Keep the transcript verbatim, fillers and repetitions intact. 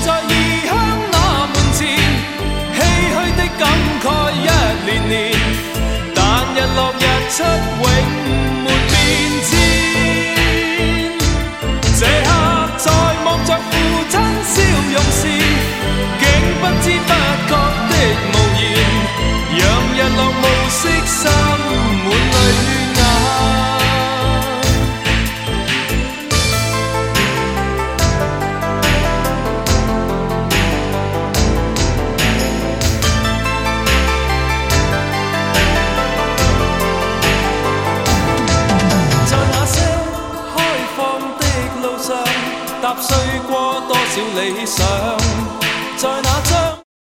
在異鄉那門前，唏噓的感慨一年年，但日落日出永沒變遷。這刻在望着父親笑容時，竟不知不覺的無言，讓日落暮色滲滿淚眼。踏碎過多少理想，在那